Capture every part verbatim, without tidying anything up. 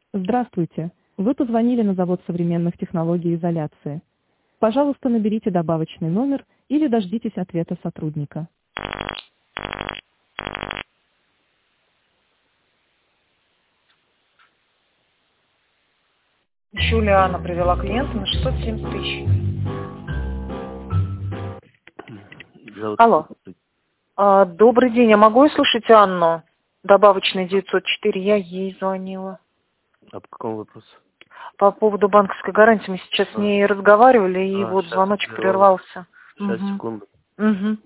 Здравствуйте. Вы позвонили на завод современных технологий изоляции. Пожалуйста, наберите добавочный номер или дождитесь ответа сотрудника. Юлиана привела клиента на шестьсот семьдесят тысяч. Зовут- Алло. А, добрый день, я могу я слушать Анну? Добавочный девятьсот четыре, я ей звонила. А по какому вопросу? По поводу банковской гарантии. Мы сейчас с ней разговаривали, и А, вот щас звоночек прервалось. прервался. Сейчас, Мгм. секунду. Мгм.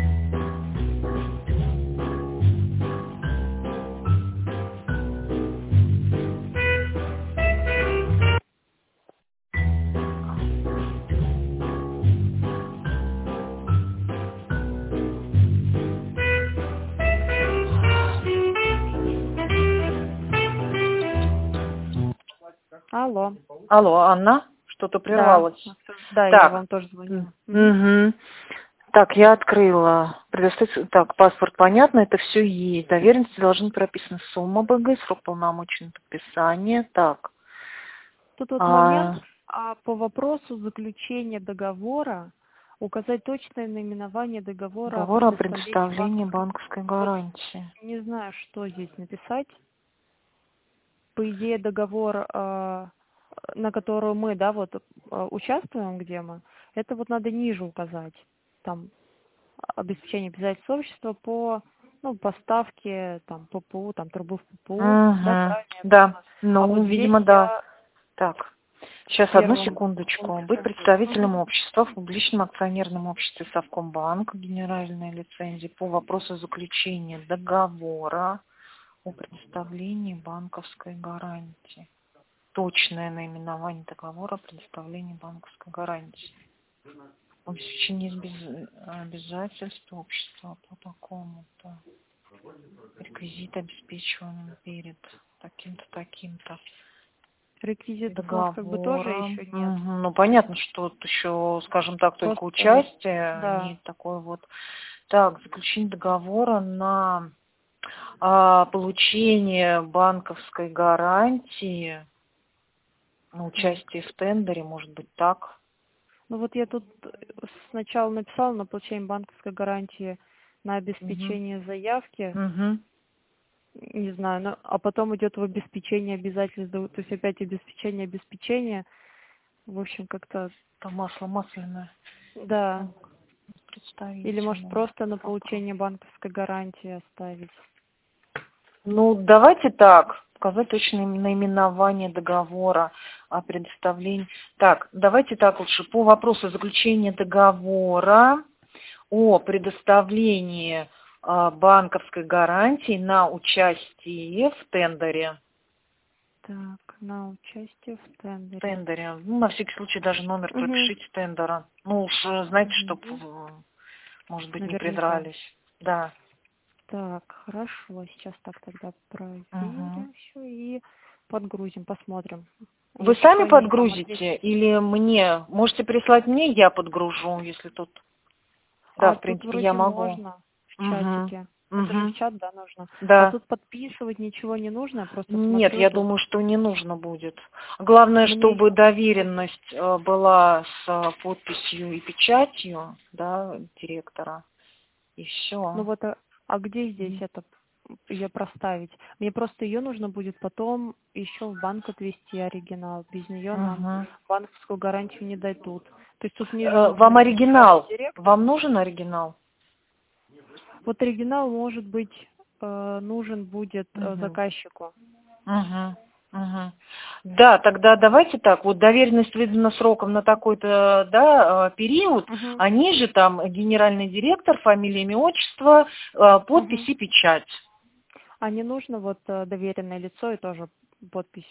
Алло. Алло, Анна? Что-то Да, прервалось. да, я Так. вам тоже звонила. Мгм. Мгм. Так, я открыла. Предоставить... Так, паспорт понятно, это все есть. Доверенности должны прописаны сумма БГ, срок полномочий подписания. Так. Тут вот А, момент а, по вопросу заключения договора указать точное наименование договора о договор о предоставлении предоставлении банковской. банковской Вот гарантии. не знаю, что здесь написать. По идее, договор, а, на который мы, да, вот а, участвуем, где мы, это вот надо ниже указать. Там обеспечение обязательств общества по ну, поставке там ППУ, там трубы в ППУ, да, Угу. правильно я Да. поняла? А Ну, вот здесь видимо, да. я Так. Сейчас, в одну первом секундочку. пункте Быть забыла. представителем Мгм. общества в публичном акционерном обществе Совкомбанк, генеральная лицензия по вопросу заключения договора о предоставлении банковской гарантии. Точное наименование договора о предоставлении банковской гарантии. Обеспечение без- обязательств общества по такому-то. Реквизит обеспечиваем перед таким-то, таким-то Реквизитов у нас как бы тоже договором. еще нет. Мгм. Ну, понятно, что тут еще, скажем так, только Просто вот, участие, да. не такое вот. Так, заключение договора на а, получение банковской гарантии, на участие в тендере, может быть, так. Ну вот я тут сначала написала на получение банковской гарантии на Мгм. обеспечение заявки, Мгм. не знаю, ну, а потом идет в обеспечение обязательств, да, то есть опять обеспечение обеспечения. В общем, как-то, Там масло масляное. да. Так, Или может представителем. просто на получение банковской гарантии оставить. Ну, давайте так, указать точное наименование договора о предоставлении. Так, давайте так лучше. По вопросу заключения договора о предоставлении а, банковской гарантии на участие в тендере. Так, на участие в В тендере. тендере. Ну, на всякий случай даже номер Угу. пропишите тендера. Ну, уж э, знаете, чтоб, Угу. э, может быть, не Наверняка. придрались. Да. Так, хорошо. Сейчас так тогда Угу. проверим все и подгрузим, посмотрим. Вы Если сами что, я вам отвечу. подгрузите или мне? Можете прислать мне, я подгружу, если тут. Да, А в тут принципе, я вроде могу. можно в Угу. чатике. Это же в Угу. чат, да, нужно. А Да. тут подписывать ничего не нужно, я просто Нет, смотрю я тут. думаю, что не нужно будет. Главное, Мне чтобы еще... доверенность э, была с э, подписью и печатью, да, директора. И Ну все. вот, а, а где здесь это ее проставить? Мне просто ее нужно будет потом еще в банк отвезти оригинал. Без нее нам Угу. банковскую гарантию не дадут. То есть тут ниже Вам написано генеральный оригинал? директор. Вам нужен оригинал? Вот оригинал, может быть, э, нужен будет э, Угу. заказчику. Угу. Угу. Да, тогда давайте так, вот доверенность выдана сроком на такой-то, да, э, период, Угу. а ниже там генеральный директор, фамилия, имя, отчество, э, подпись Угу. и печать. А не нужно вот э, доверенное лицо и тоже подпись?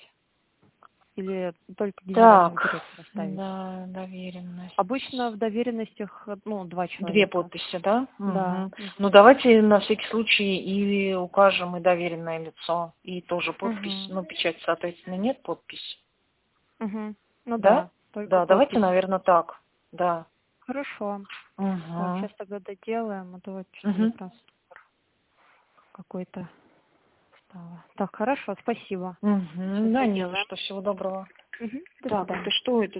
Или только генерального Так, директора ставить? да, доверенность. Обычно в доверенностях, э, ну, два Две человека. подписи, да? Да. Угу. Ну, Угу. давайте на всякий случай и укажем и доверенное лицо, и тоже подпись. Угу. Ну, печать, соответственно, нет, подпись. Угу. Ну Да? да, только Да, давайте, подпись. наверное, так. Да. Хорошо. Так, Угу. сейчас тогда доделаем, а то вот что-то мне Угу. трансфер какой-то стало. Так, хорошо, спасибо. Угу, да, не за что. Всего доброго. Угу, до Так, свидания. это что это?